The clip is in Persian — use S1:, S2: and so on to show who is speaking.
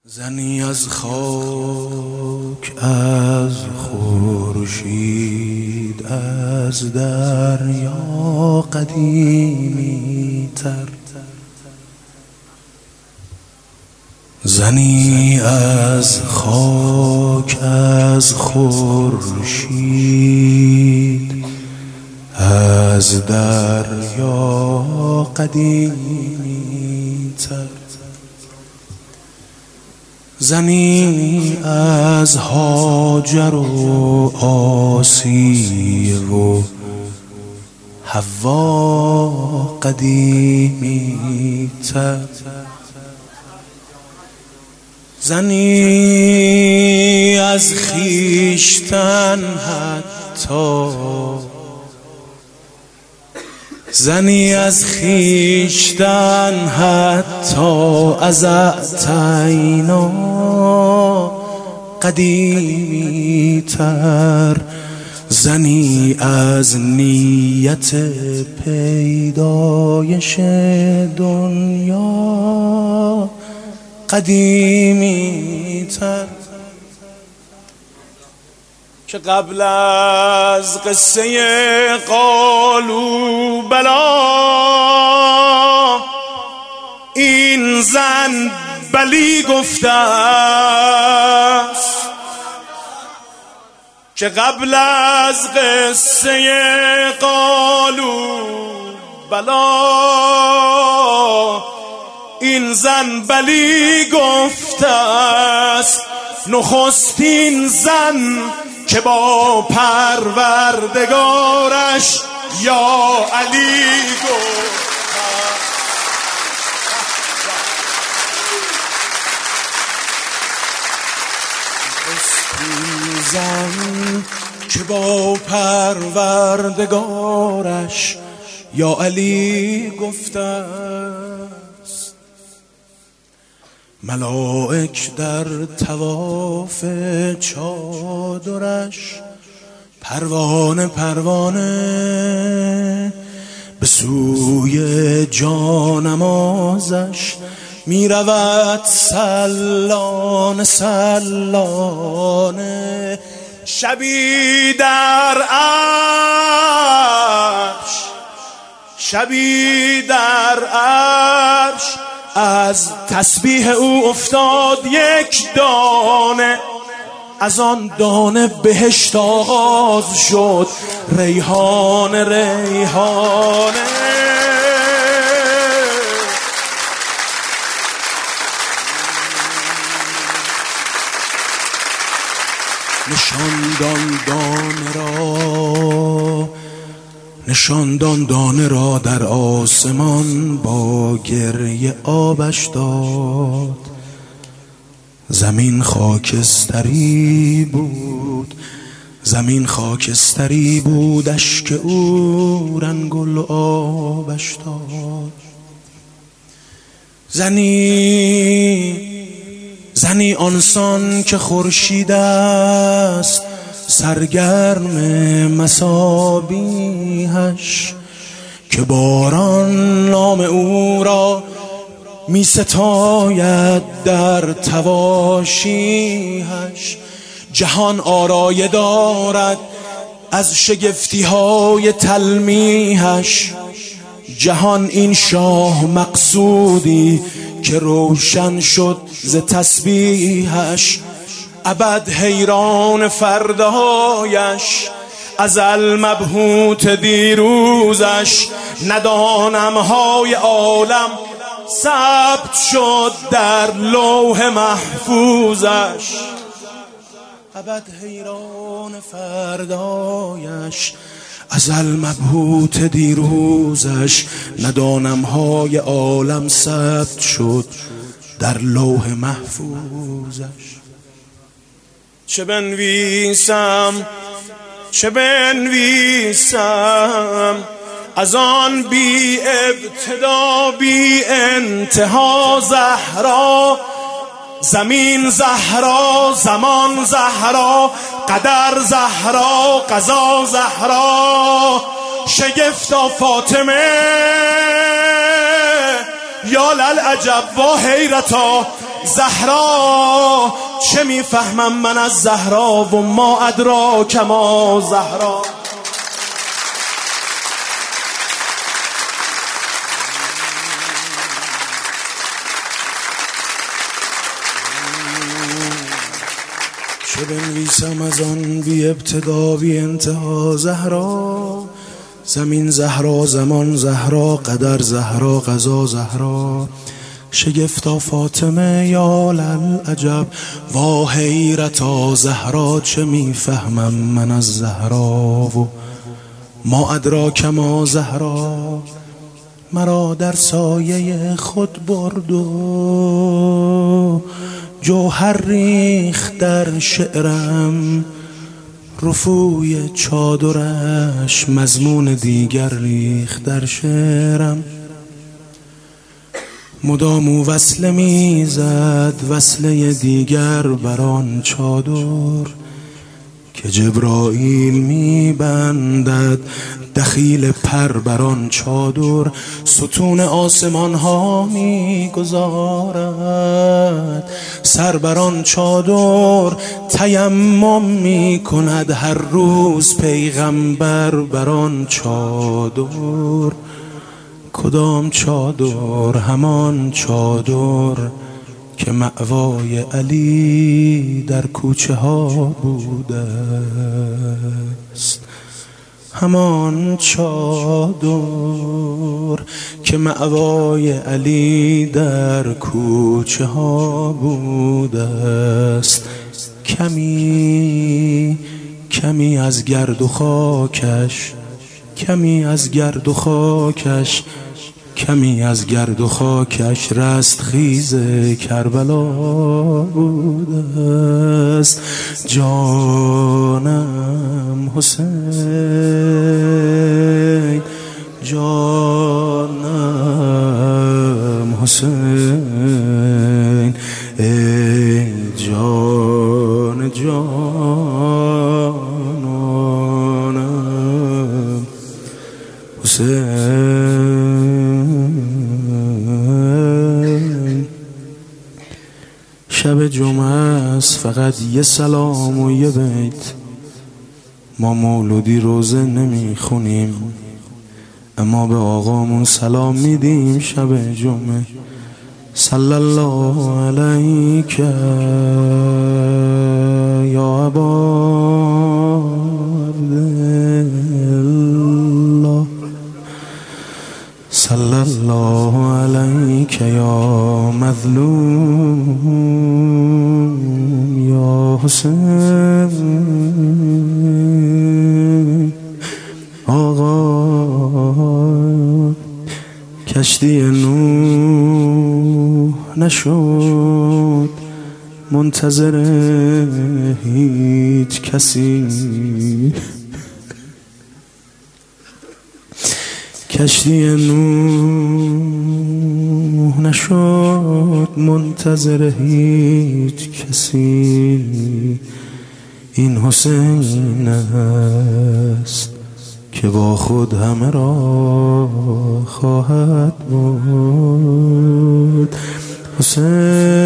S1: زنی از خاک، از خورشید، از دریا قدیمی تر. زنی از خاک، از خورشید، از دریا قدیمی تر. زنی از هاجر و آسیه و حوا قدیمی تر. زنی از خویشتن حتی، زنی از خویشتن حتی از اعتینا قدیمی تر. زنی از نیت پیدایش دنیا قدیمی تر. که قبل از قصه قالوا بلا این زن بلی گفته است، که قبل از قصه قالوا بلا این زن بلی گفته است. نخستین زن که با پروردگارش یا علی گفت. نخستین زن که با پروردگارش یا علی گفته. ملائک در طواف چادرش پروانه پروانه به سوی جانمازش می رود سلانه سلانه. شبی در عرش، شبی در عرش از تسبیح او افتاد یک دانه، از آن دانه بهشت آغاز شد ریحانه ریحانه. نشاندان دانه را در آسمان با گریه آبش داد. زمین خاکستری بود، زمین خاکستری بود، اشک او رنگ و آبش داد. زنی آنسان که خورشید است سرگرم مسابیحش، که باران نام او را می ستاید در تواشیحش. جهان آرایه دارد از شگفتی های تلمیحش. جهان این شاه مقصودی که روشن شد ز تسبیحش. ابد حیران فردایش، ازل مبهوت دیروزش. ندانم های عالم ثبت شد در لوح محفوظش. ابد حیران فردایش، ازل مبهوت دیروزش. ندانم های عالم ثبت شد در لوح محفوظش. چه بنویسم چه بنویسم از آن بی ابتدا بی انتها زهرا. زمین زهرا، زمان زهرا، قدر زهرا، قضا زهرا. شگفتا فاطمه یا للعجب وا حیرتا زهرا چه میفهمم من از زهرا و ما ادراک ما زهرا. چه بنویسم از آن بی ابتدا بی انتها زهرا، زمین زهرا، زمان زهرا، قدر زهرا، قضا زهرا، شگفتا فاطمه یا للعجب وا حیرتا زهرا چه میفهمم من از زهرا و ما ادراک ما زهرا. مرا در سایه خود برد و جوهر ریخت در شعرم، رفوی چادرش مضمون دیگر ریخت در شعرم. مدام او وصله میزد وصله دیگر بران چادر که جبرائیل میبندد دخیل پر بران چادر. ستون آسمان ها میگذارد سر بران چادر، تیمم میکند هر روز پیغمبر بران چادر. کدام چادر؟ همان چادر که مأوای علی در کوچه ها بوده است. همان چادر که مأوای علی در کوچه ها بوده است. کمی کمی از گرد و خاکش، کمی از گرد و خاکش، کمی از گرد و خاکش رست خیز کربلا بوده است. جانم حسین، جانم حسین، ای جان جانانم حسین. شب جمعه است فقط یه سلام و یه بیت، ما مولودی روزه نمیخونیم اما به آقامون سلام میدیم شب جمعه. صلی الله علیک یا ابا عبدالله، صلی الله علیک یا مظلوم یا حسین. آقا کشتی نوح نشد منتظر هیچ کسی، کشتی نوح نشد منتظر هیچ کسی. این حسین است که با خود همه را خواهد برد. حسین